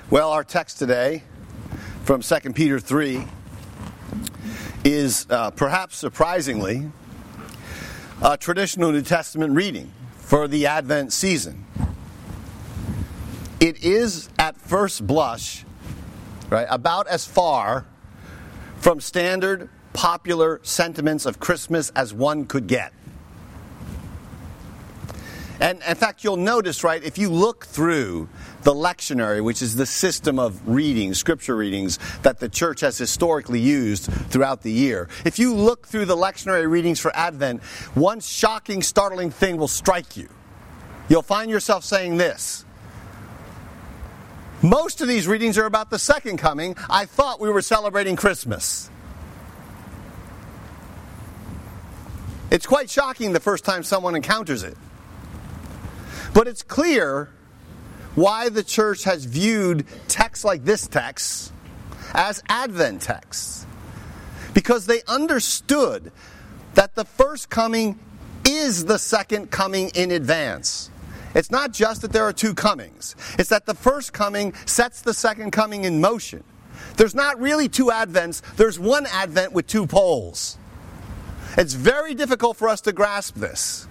Well, our text today from 2 Peter 3 is perhaps surprisingly a traditional New Testament reading for the Advent season. It is, at first blush, right, about as far from standard popular sentiments of Christmas as one could get. And in fact, you'll notice, right, if you look through the lectionary, which is the system of readings, scripture readings, that the church has historically used throughout the year. If you look through the lectionary readings for Advent, one shocking, startling thing will strike you. You'll find yourself saying this: most of these readings are about the second coming. I thought we were celebrating Christmas. It's quite shocking the first time someone encounters it. But it's clear why the church has viewed texts like this text as Advent texts. Because they understood that the first coming is the second coming in advance. It's not just that there are two comings. It's that the first coming sets the second coming in motion. There's not really two Advents. There's one Advent with two poles. It's very difficult for us to grasp this.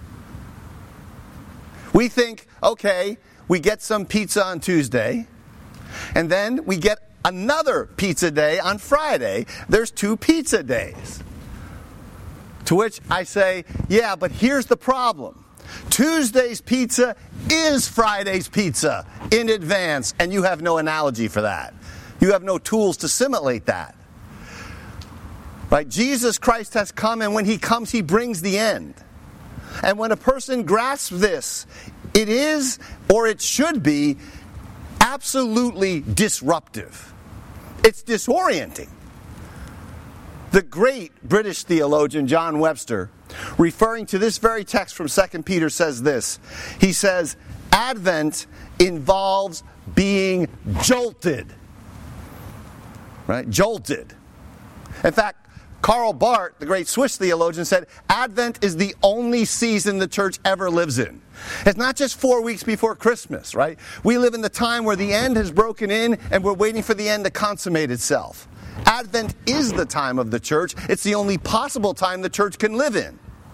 We think, okay, we get some pizza on Tuesday, and then we get another pizza day on Friday. There's two pizza days. To which I say, yeah, but here's the problem. Tuesday's pizza is Friday's pizza in advance, and you have no analogy for that. You have no tools to simulate that. Right? Jesus Christ has come, and when he comes, he brings the end. And when a person grasps this, it is, or it should be, absolutely disruptive. It's disorienting. The great British theologian John Webster, referring to this very text from 2 Peter, says this. He says, Advent involves being jolted. Right? Jolted. In fact, Karl Barth, the great Swiss theologian, said, Advent is the only season the church ever lives in. It's not just 4 weeks before Christmas, right? We live in the time where the end has broken in and we're waiting for the end to consummate itself. Advent is the time of the church. It's the only possible time the church can live in.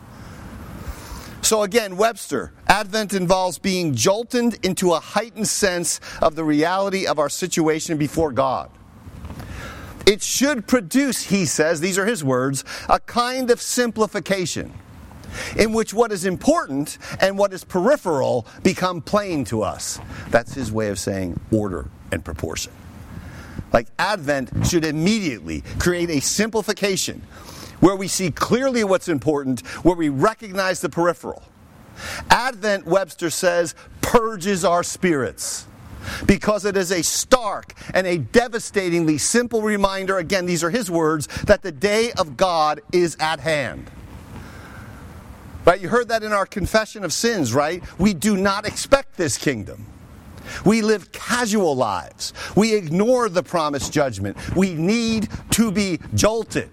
So again, Webster, Advent involves being jolted into a heightened sense of the reality of our situation before God. It should produce, he says, these are his words, a kind of simplification in which what is important and what is peripheral become plain to us. That's his way of saying order and proportion. Like Advent should immediately create a simplification where we see clearly what's important, where we recognize the peripheral. Advent, Webster says, purges our spirits. Because it is a stark and a devastatingly simple reminder, again, these are his words, that the day of God is at hand. Right? You heard that in our confession of sins, right? We do not expect this kingdom. We live casual lives. We ignore the promised judgment. We need to be jolted.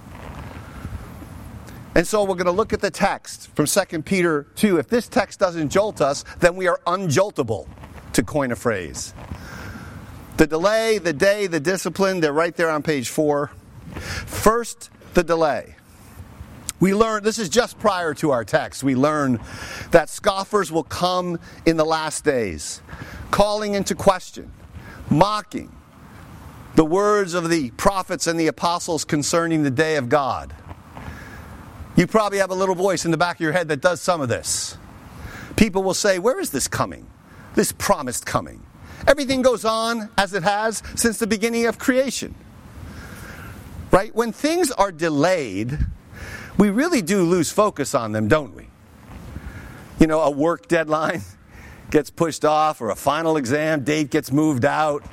And so we're going to look at the text from 2 Peter 2. If this text doesn't jolt us, then we are unjoltable, to coin a phrase. The delay, the day, the discipline, they're right there on page 4. First, the delay. We learn, this is just prior to our text, we learn that scoffers will come in the last days, calling into question, mocking the words of the prophets and the apostles concerning the day of God. You probably have a little voice in the back of your head that does some of this. People will say, where is this coming? This promised coming. Everything goes on as it has since the beginning of creation. Right? When things are delayed, we really do lose focus on them, don't we? You know, a work deadline gets pushed off, or a final exam date gets moved out.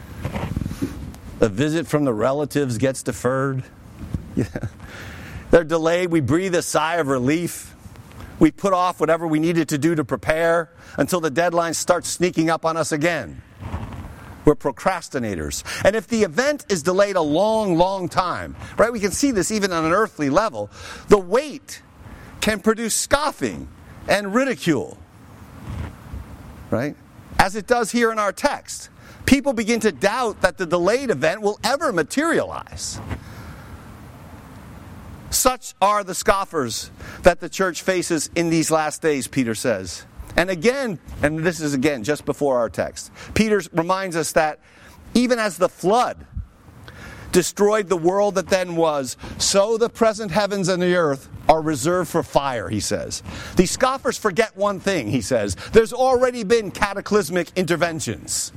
A visit from the relatives gets deferred. Yeah. They're delayed. We breathe a sigh of relief. We put off whatever we needed to do to prepare until the deadline starts sneaking up on us again. We're procrastinators. And if the event is delayed a long, long time, right, we can see this even on an earthly level, the wait can produce scoffing and ridicule, right? As it does here in our text. people begin to doubt that the delayed event will ever materialize. Such are the scoffers that the church faces in these last days, Peter says. And again, and this is again just before our text, Peter reminds us that even as the flood destroyed the world that then was, so the present heavens and the earth are reserved for fire, he says. These scoffers forget one thing, he says. There's already been cataclysmic interventions.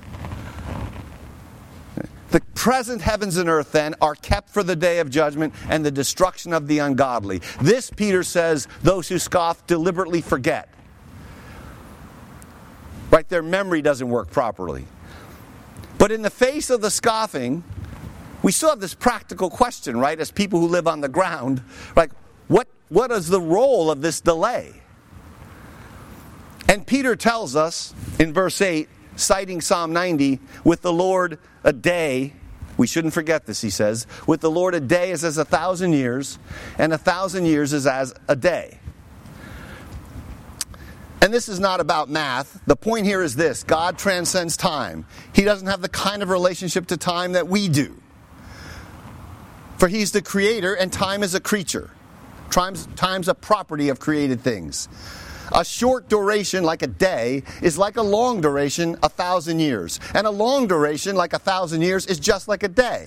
The present heavens and earth, then, are kept for the day of judgment and the destruction of the ungodly. This, Peter says, those who scoff deliberately forget. Right? Their memory doesn't work properly. But in the face of the scoffing, we still have this practical question, right? As people who live on the ground, like, what is the role of this delay? And Peter tells us in verse 8, citing Psalm 90, with the Lord a day, we shouldn't forget this, he says, with the Lord a day is as 1,000 years, and 1,000 years is as a day. And this is not about math. The point here is this: God transcends time. He doesn't have the kind of relationship to time that we do. For he's the creator, and time is a creature. Time's a property of created things. A short duration, like a day, is like a long duration, 1,000 years. And a long duration, like 1,000 years, is just like a day.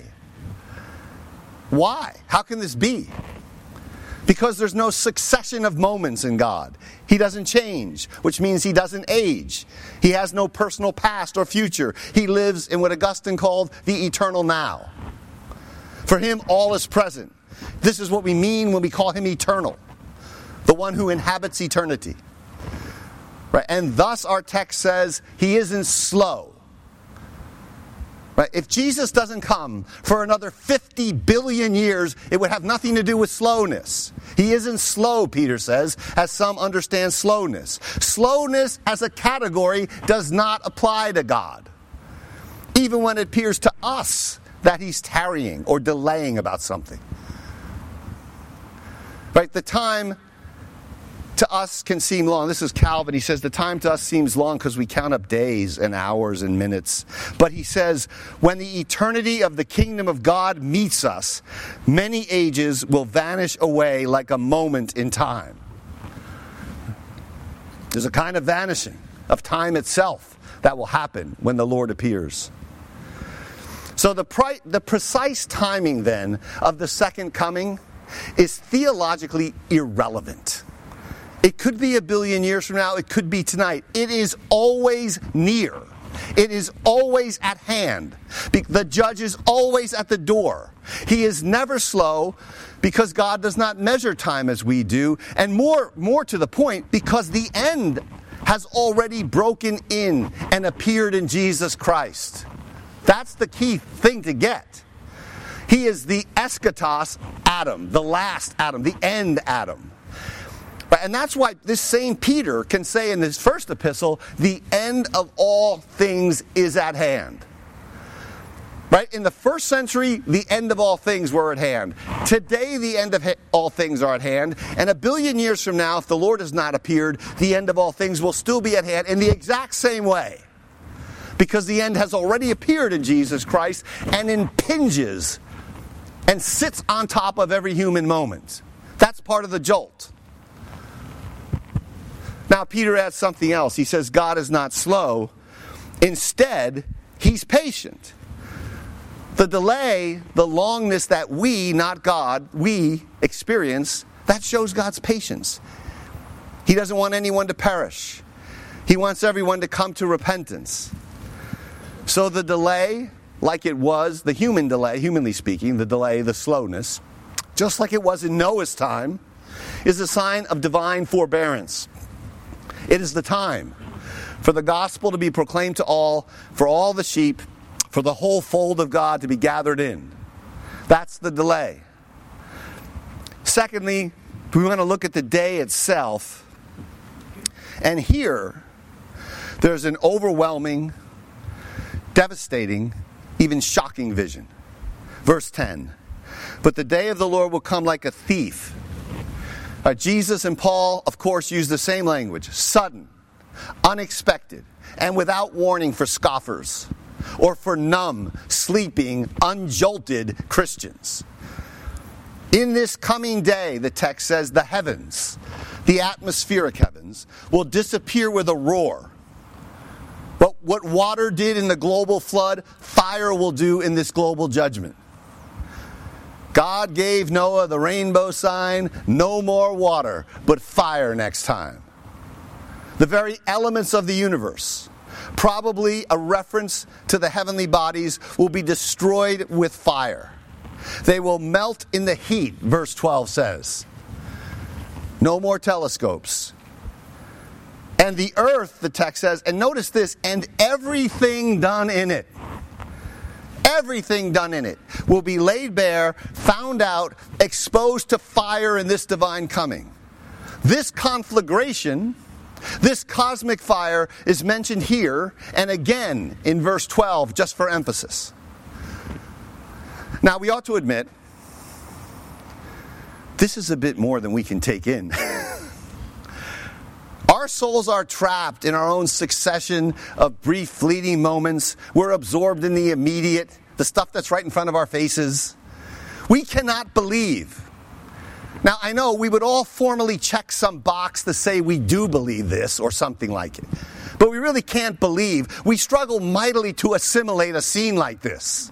Why? How can this be? Because there's no succession of moments in God. He doesn't change, which means he doesn't age. He has no personal past or future. He lives in what Augustine called the eternal now. For him, all is present. This is what we mean when we call him eternal, the one who inhabits eternity. Right? And thus our text says he isn't slow. Right? If Jesus doesn't come for another 50 billion years, it would have nothing to do with slowness. He isn't slow, Peter says, as some understand slowness. Slowness as a category does not apply to God, even when it appears to us that he's tarrying or delaying about something. Right? The time to us can seem long. This is Calvin. He says the time to us seems long because we count up days and hours and minutes. But he says when the eternity of the kingdom of God meets us, many ages will vanish away like a moment in time. There's a kind of vanishing of time itself that will happen when the Lord appears. So the precise timing then of the second coming is theologically irrelevant. It could be 1 billion years from now. It could be tonight. It is always near. It is always at hand. The judge is always at the door. He is never slow because God does not measure time as we do. And more to the point, because the end has already broken in and appeared in Jesus Christ. That's the key thing to get. He is the eschatos Adam, the last Adam, the end Adam. And that's why this same Peter can say in his first epistle, the end of all things is at hand. Right? In the first century, the end of all things were at hand. Today, the end of all things are at hand. And 1 billion years from now, if the Lord has not appeared, the end of all things will still be at hand in the exact same way. Because the end has already appeared in Jesus Christ and impinges and sits on top of every human moment. That's part of the jolt. Now, Peter adds something else. He says God is not slow. Instead, he's patient. The delay, the longness that we, not God, we experience, that shows God's patience. He doesn't want anyone to perish. He wants everyone to come to repentance. So the delay, like it was, the human delay, humanly speaking, the delay, the slowness, just like it was in Noah's time, is a sign of divine forbearance. It is the time for the gospel to be proclaimed to all, for all the sheep, for the whole fold of God to be gathered in. That's the delay. Secondly, we want to look at the day itself. And here, there's an overwhelming, devastating, even shocking vision. Verse 10. But the day of the Lord will come like a thief. Jesus and Paul, of course, use the same language. Sudden, unexpected, and without warning for scoffers. or for numb, sleeping, unjolted Christians. In this coming day, the text says, the heavens, the atmospheric heavens, will disappear with a roar. But what water did in the global flood, fire will do in this global judgment. God gave Noah the rainbow sign, no more water, but fire next time. The very elements of the universe, probably a reference to the heavenly bodies, will be destroyed with fire. They will melt in the heat, verse 12 says. No more telescopes. And the earth, the text says, and notice this, and everything done in it. Everything done in it will be laid bare, found out, exposed to fire in this divine coming. This conflagration, this cosmic fire, is mentioned here and again in verse 12, just for emphasis. Now, we ought to admit, this is a bit more than we can take in. Our souls are trapped in our own succession of brief, fleeting moments. We're absorbed in the immediate, the stuff that's right in front of our faces. We cannot believe. Now, I know we would all formally check some box to say we do believe this or something like it. But we really can't believe. We struggle mightily to assimilate a scene like this.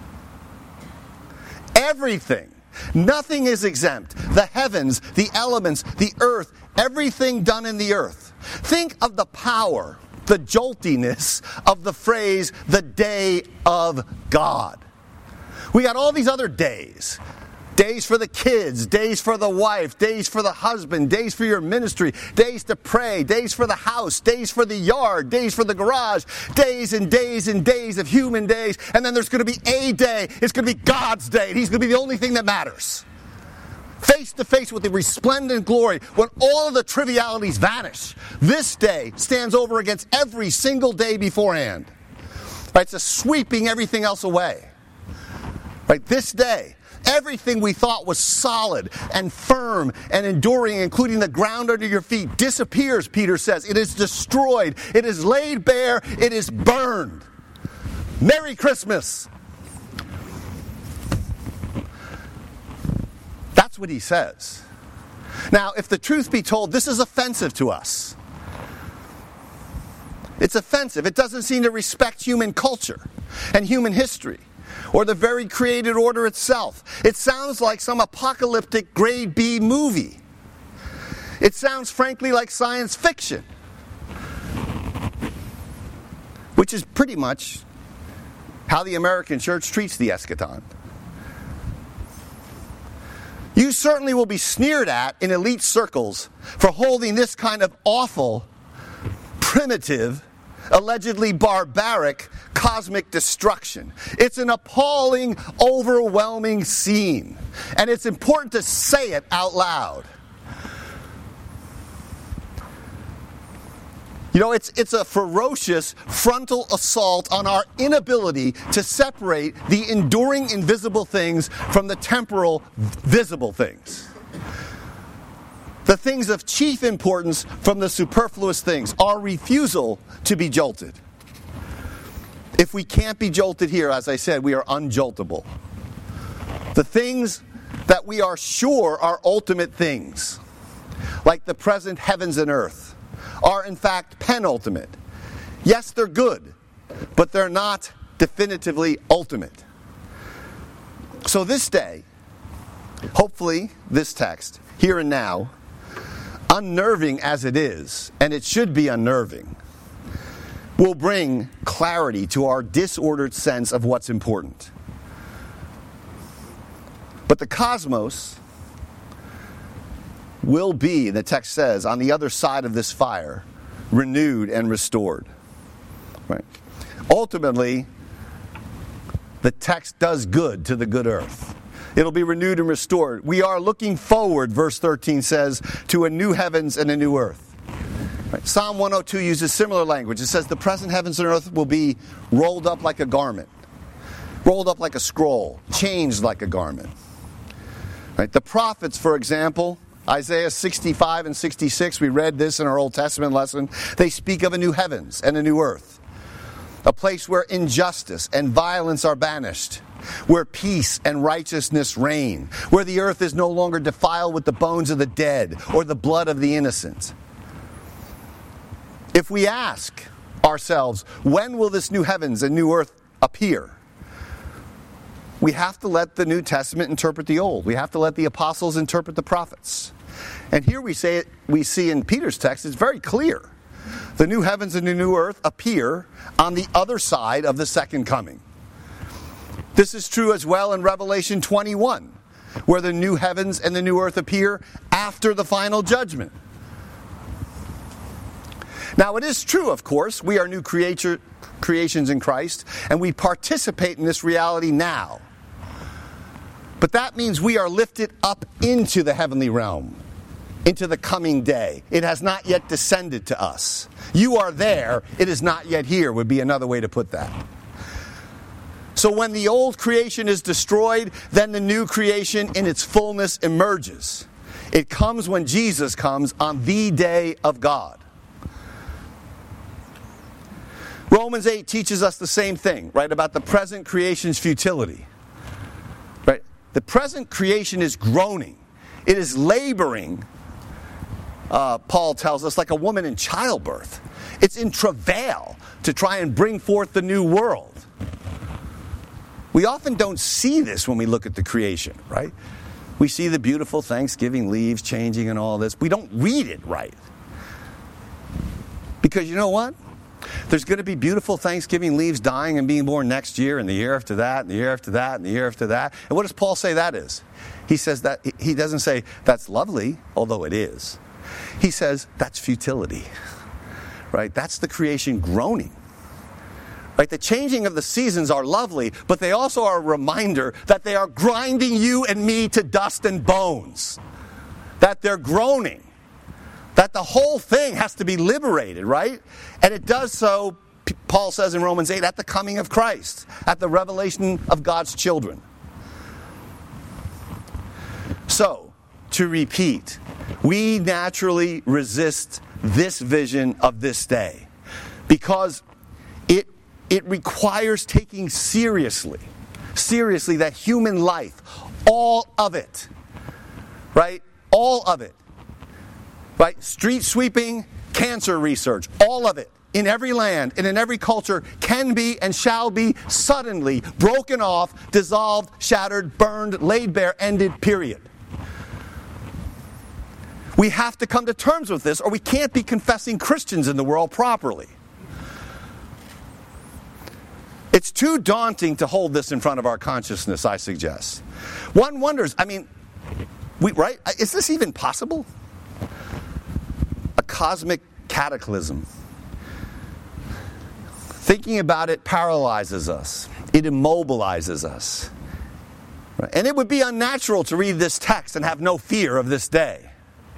Everything. Nothing is exempt. The heavens, the elements, the earth, everything done in the earth. Think of the power, the joltiness of the phrase, the day of God. We got all these other days. Days for the kids, days for the wife, days for the husband, days for your ministry, days to pray, days for the house, days for the yard, days for the garage, days and days and days of human days. And then there's going to be a day. It's going to be God's day. And He's going to be the only thing that matters. Face to face with the resplendent glory, when all of the trivialities vanish. This day stands over against every single day beforehand. Right? It's a sweeping everything else away. Right? This day, everything we thought was solid and firm and enduring, including the ground under your feet, disappears, Peter says. It is destroyed. It is laid bare. It is burned. Merry Christmas. That's what he says. Now, if the truth be told, this is offensive to us. It's offensive. It doesn't seem to respect human culture and human history, or the very created order itself. It sounds like some apocalyptic grade B movie. It sounds, frankly, like science fiction, which is pretty much how the American church treats the eschaton. You certainly will be sneered at in elite circles for holding this kind of awful, primitive, allegedly barbaric cosmic destruction. It's an appalling, overwhelming scene. And it's important to say it out loud. You know, it's a ferocious frontal assault on our inability to separate the enduring invisible things from the temporal visible things. The things of chief importance from the superfluous things. Our refusal to be jolted. If we can't be jolted here, as I said, we are unjoltable. The things that we are sure are ultimate things, like the present heavens and earth, are in fact penultimate. Yes, they're good, but they're not definitively ultimate. So this day, hopefully this text, here and now, unnerving as it is, and it should be unnerving, will bring clarity to our disordered sense of what's important. But the cosmos will be, the text says, on the other side of this fire, renewed and restored. Right? Ultimately, the text does good to the good earth. It'll be renewed and restored. We are looking forward, verse 13 says, to a new heavens and a new earth. Right? Psalm 102 uses similar language. It says the present heavens and earth will be rolled up like a garment, rolled up like a scroll, changed like a garment. Right? The prophets, for example, Isaiah 65 and 66, we read this in our Old Testament lesson. They speak of a new heavens and a new earth. A place where injustice and violence are banished, where peace and righteousness reign, where the earth is no longer defiled with the bones of the dead or the blood of the innocent. If we ask ourselves, when will this new heavens and new earth appear? We have to let the New Testament interpret the Old. We have to let the apostles interpret the prophets. And here we see in Peter's text, it's very clear. The new heavens and the new earth appear on the other side of the second coming. This is true as well in Revelation 21, where the new heavens and the new earth appear after the final judgment. Now, it is true, of course, we are new creations in Christ, and we participate in this reality now. But that means we are lifted up into the heavenly realm, into the coming day. It has not yet descended to us. You are there, it is not yet here, would be another way to put that. So when the old creation is destroyed, then the new creation in its fullness emerges. It comes when Jesus comes on the day of God. Romans 8 teaches us the same thing, right, about the present creation's futility. Right? The present creation is groaning. It is laboring, Paul tells us, like a woman in childbirth. It's in travail to try and bring forth the new world. We often don't see this when we look at the creation, right? We see the beautiful Thanksgiving leaves changing and all this. We don't read it right. Because you know what? There's going to be beautiful Thanksgiving leaves dying and being born next year, and the year after that, and the year after that, and the year after that. And what does Paul say that is? He says that, he doesn't say that's lovely, although it is. He says that's futility, right? That's the creation groaning. Right? The changing of the seasons are lovely, but they also are a reminder that they are grinding you and me to dust and bones. That they're groaning. That the whole thing has to be liberated, right? And it does so, Paul says in Romans 8, at the coming of Christ, at the revelation of God's children. So, to repeat, we naturally resist this vision of this day because it requires taking seriously that human life, all of it, right? All of it. Right? Street sweeping, cancer research, all of it, in every land and in every culture, can be and shall be suddenly broken off, dissolved, shattered, burned, laid bare, ended, period. We have to come to terms with this, or we can't be confessing Christians in the world properly. It's too daunting to hold this in front of our consciousness, I suggest. One wonders, right? Is this even possible? A cosmic cataclysm. Thinking about it paralyzes us. It immobilizes us. Right? And it would be unnatural to read this text and have no fear of this day.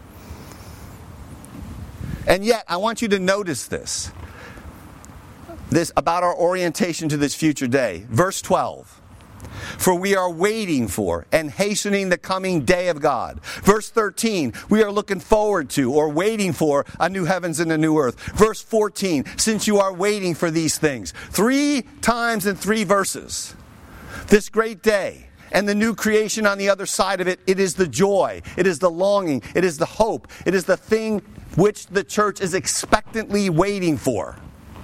And yet, I want you to notice this about our orientation to this future day. Verse 12. For we are waiting for and hastening the coming day of God. Verse 13, we are looking forward to or waiting for a new heavens and a new earth. Verse 14, since you are waiting for these things. 3 times in 3 verses. This great day and the new creation on the other side of it, it is the joy, it is the longing, it is the hope, it is the thing which the church is expectantly waiting for.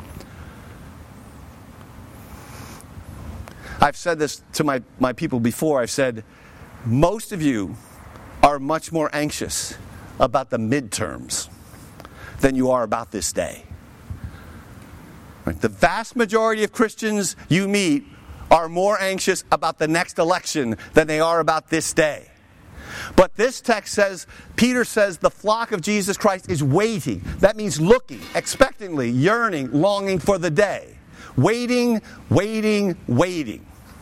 I've said this to my people before. I've said, most of you are much more anxious about the midterms than you are about this day. Right? The vast majority of Christians you meet are more anxious about the next election than they are about this day. But this text says, Peter says, the flock of Jesus Christ is waiting. That means looking, expectantly, yearning, longing for the day. Waiting, waiting, waiting.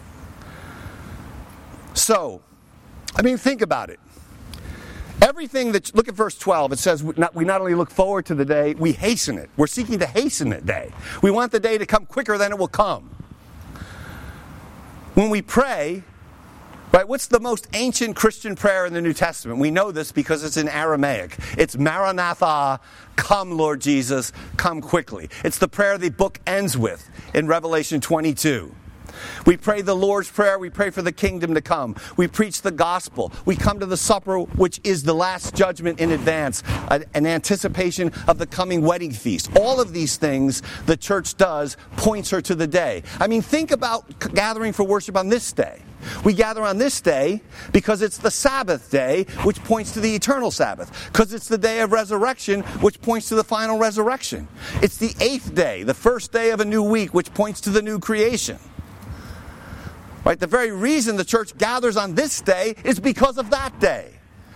So, think about it. Everything look at verse 12. It says we not only look forward to the day, we hasten it. We're seeking to hasten that day. We want the day to come quicker than it will come. When we pray, Right? What's the most ancient Christian prayer in the New Testament? We know this because it's in Aramaic. It's Maranatha, come Lord Jesus, come quickly. It's the prayer the book ends with in Revelation 22. We pray the Lord's Prayer. We pray for the kingdom to come. We preach the gospel. We come to the supper, which is the last judgment in advance, an anticipation of the coming wedding feast. All of these things the church does points her to the day. I mean, think about gathering for worship on this day. We gather on this day because it's the Sabbath day, which points to the eternal Sabbath. Because it's the day of resurrection, which points to the final resurrection. It's the 8th day, the first day of a new week, which points to the new creation. Right? The very reason the church gathers on this day is because of that day.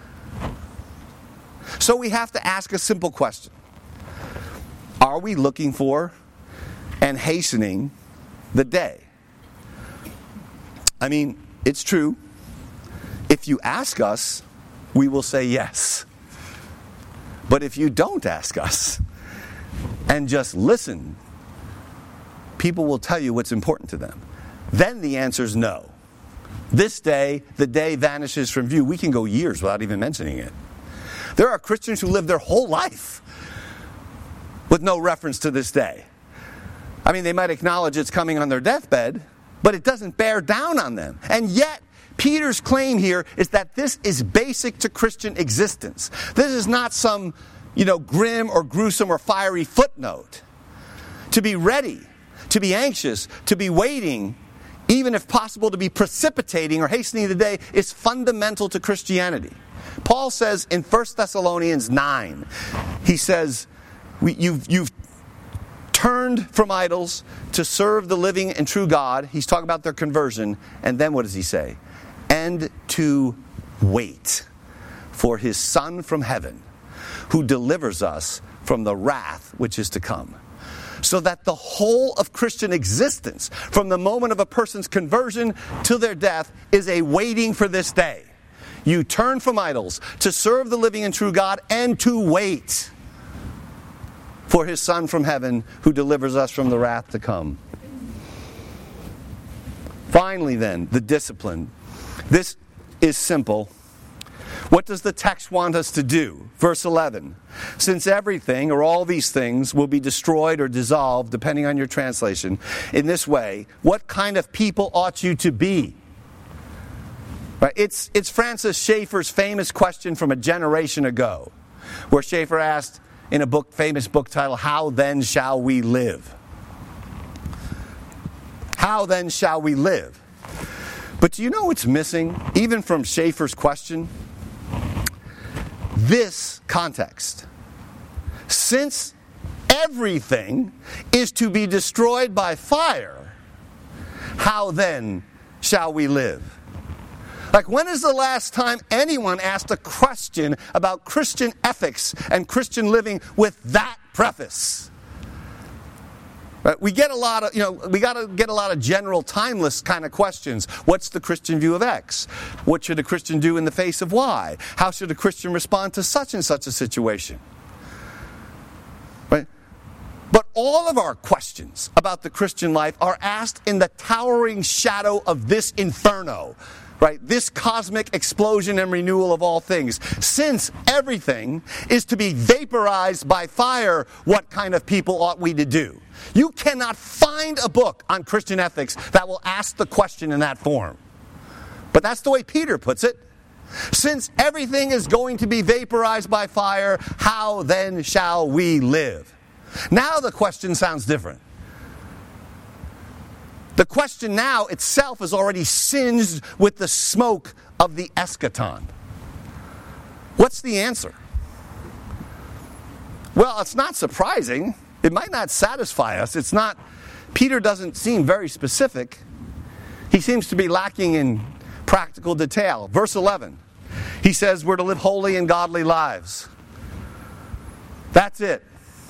So we have to ask a simple question. Are we looking for and hastening the day? I mean, it's true. If you ask us, we will say yes. But if you don't ask us and just listen, people will tell you what's important to them. Then the answer is no. This day, the day vanishes from view. We can go years without even mentioning it. There are Christians who live their whole life with no reference to this day. I mean, they might acknowledge it's coming on their deathbed, but it doesn't bear down on them. And yet, Peter's claim here is that this is basic to Christian existence. This is not some, grim or gruesome or fiery footnote. To be ready, to be anxious, to be waiting, even if possible to be precipitating or hastening the day, is fundamental to Christianity. Paul says in 1 Thessalonians 9, he says, you've turned from idols to serve the living and true God. He's talking about their conversion. And then what does he say? And to wait for his Son from heaven, who delivers us from the wrath which is to come. So that the whole of Christian existence, from the moment of a person's conversion to their death, is a waiting for this day. You turn from idols to serve the living and true God and to wait for his Son from heaven who delivers us from the wrath to come. Finally then, the discipline. This is simple. What does the text want us to do? Verse 11. Since everything, or all these things, will be destroyed or dissolved, depending on your translation, in this way, what kind of people ought you to be? Right? It's Francis Schaeffer's famous question from a generation ago, where Schaeffer asked in a famous book titled, How Then Shall We Live? How then shall we live? But do you know what's missing, even from Schaeffer's question? This context. Since everything is to be destroyed by fire, how then shall we live? Like, when is the last time anyone asked a question about Christian ethics and Christian living with that preface? Right? We get a lot of, we got to get a lot of general, timeless kind of questions. What's the Christian view of X? What should a Christian do in the face of Y? How should a Christian respond to such and such a situation? Right? But all of our questions about the Christian life are asked in the towering shadow of this inferno. Right? This cosmic explosion and renewal of all things. Since everything is to be vaporized by fire, what kind of people ought we to do? You cannot find a book on Christian ethics that will ask the question in that form. But that's the way Peter puts it. Since everything is going to be vaporized by fire, how then shall we live? Now the question sounds different. The question now itself is already singed with the smoke of the eschaton. What's the answer? Well, it's not surprising. It might not satisfy us. Peter doesn't seem very specific. He seems to be lacking in practical detail. Verse 11, he says we're to live holy and godly lives. That's it.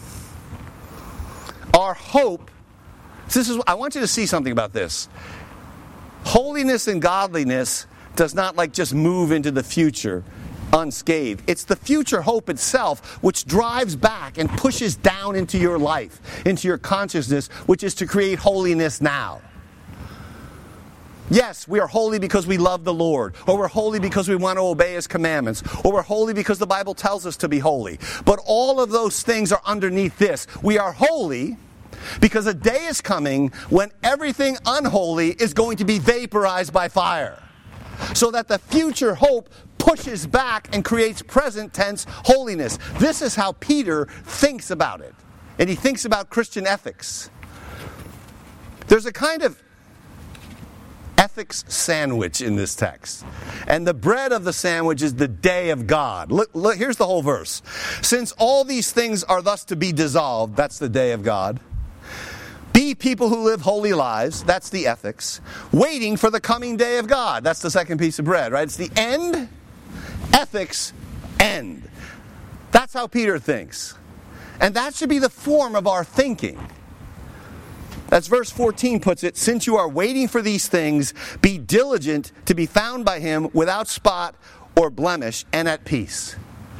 Our hope, I want you to see something about this. Holiness and godliness does not just move into the future unscathed. It's the future hope itself which drives back and pushes down into your life, into your consciousness, which is to create holiness now. Yes, we are holy because we love the Lord, or we're holy because we want to obey His commandments, or we're holy because the Bible tells us to be holy. But all of those things are underneath this. We are holy because a day is coming when everything unholy is going to be vaporized by fire. So that the future hope pushes back and creates present tense holiness. This is how Peter thinks about it. And he thinks about Christian ethics. There's a kind of ethics sandwich in this text. And the bread of the sandwich is the day of God. Look, here's the whole verse. Since all these things are thus to be dissolved, that's the day of God. Be people who live holy lives, that's the ethics. Waiting for the coming day of God, that's the second piece of bread, right? It's the end, ethics, end. That's how Peter thinks. And that should be the form of our thinking. As verse 14 puts it, since you are waiting for these things, be diligent to be found by Him without spot or blemish and at peace.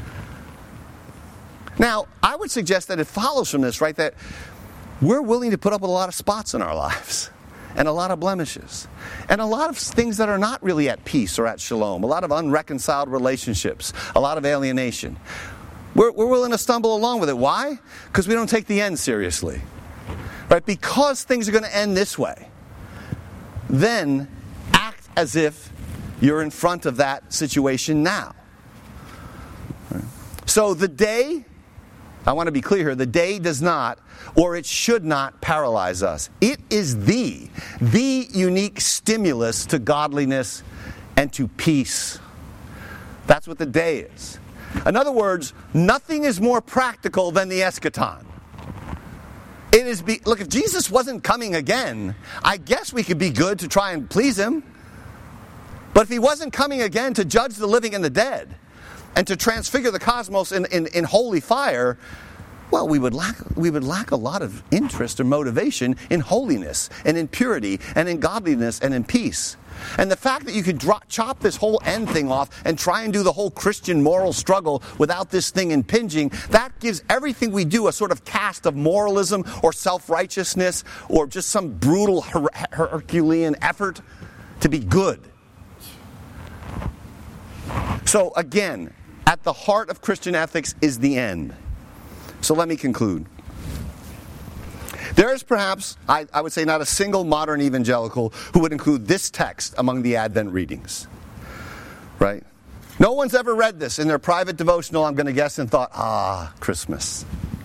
Now, I would suggest that it follows from this, right, that we're willing to put up with a lot of spots in our lives and a lot of blemishes and a lot of things that are not really at peace or at shalom, a lot of unreconciled relationships, a lot of alienation. We're willing to stumble along with it. Why? Because we don't take the end seriously. Right? Because things are going to end this way. Then act as if you're in front of that situation now. Right? So the day, I want to be clear here, the day does not, or it should not paralyze us. It is the unique stimulus to godliness and to peace. That's what the day is. In other words, nothing is more practical than the eschaton. Look, if Jesus wasn't coming again, I guess we could be good to try and please Him. But if He wasn't coming again to judge the living and the dead, and to transfigure the cosmos in holy fire, well, we would lack a lot of interest or motivation in holiness, and in purity, and in godliness, and in peace. And the fact that you could chop this whole end thing off and try and do the whole Christian moral struggle without this thing impinging, that gives everything we do a sort of cast of moralism or self-righteousness or just some brutal Herculean effort to be good. So again, at the heart of Christian ethics is the end. So let me conclude. There is perhaps, I would say, not a single modern evangelical who would include this text among the Advent readings. Right? No one's ever read this in their private devotional, I'm going to guess, and thought, Christmas.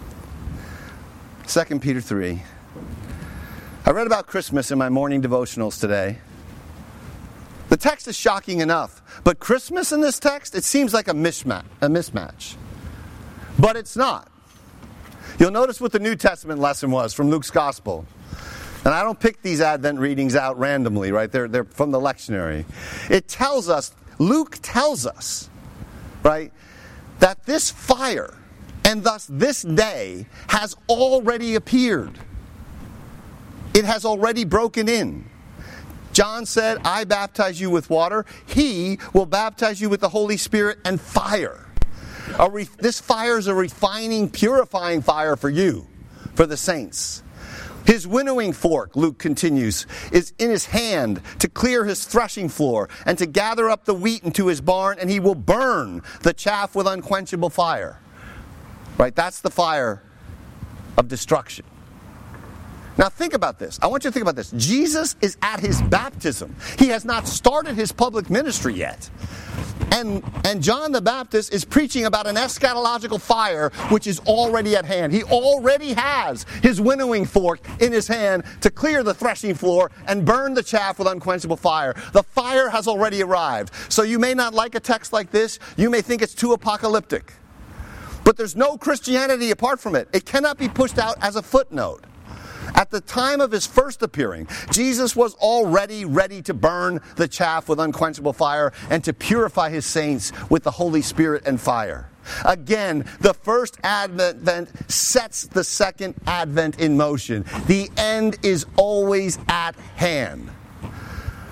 2 Peter 3. I read about Christmas in my morning devotionals today. The text is shocking enough, but Christmas in this text, it seems like a mismatch. But it's not. You'll notice what the New Testament lesson was from Luke's Gospel. And I don't pick these Advent readings out randomly, right? They're from the lectionary. It tells us, Luke tells us, right, that this fire and thus this day has already appeared. It has already broken in. John said, I baptize you with water. He will baptize you with the Holy Spirit and fire. This fire is a refining, purifying fire for you, for the saints. His winnowing fork, Luke continues, is in his hand to clear his threshing floor and to gather up the wheat into his barn, and he will burn the chaff with unquenchable fire. Right? That's the fire of destruction. Now think about this. I want you to think about this. Jesus is at his baptism. He has not started his public ministry yet. And John the Baptist is preaching about an eschatological fire which is already at hand. He already has his winnowing fork in his hand to clear the threshing floor and burn the chaff with unquenchable fire. The fire has already arrived. So you may not like a text like this. You may think it's too apocalyptic. But there's no Christianity apart from it. It cannot be pushed out as a footnote. At the time of his first appearing, Jesus was already ready to burn the chaff with unquenchable fire and to purify his saints with the Holy Spirit and fire. Again, the first advent sets the second advent in motion. The end is always at hand.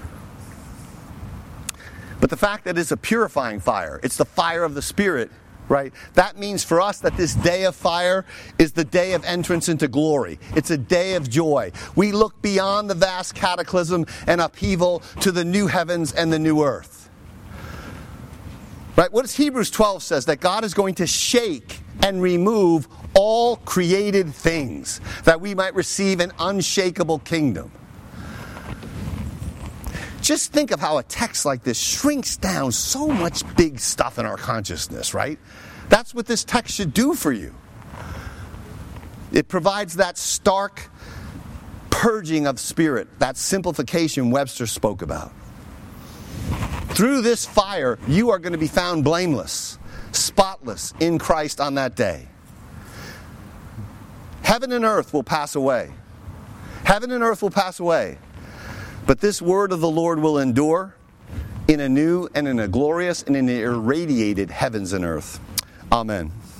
But the fact that it's a purifying fire, it's the fire of the Spirit, right? That means for us that this day of fire is the day of entrance into glory. It's a day of joy. We look beyond the vast cataclysm and upheaval to the new heavens and the new earth. Right? What does Hebrews 12 says? That God is going to shake and remove all created things, that we might receive an unshakable kingdom. Just think of how a text like this shrinks down so much big stuff in our consciousness, right? That's what this text should do for you. It provides that stark purging of spirit, that simplification Webster spoke about. Through this fire, you are going to be found blameless, spotless in Christ on that day. Heaven and earth will pass away. Heaven and earth will pass away. But this word of the Lord will endure in a new and in a glorious and in an irradiated heavens and earth. Amen.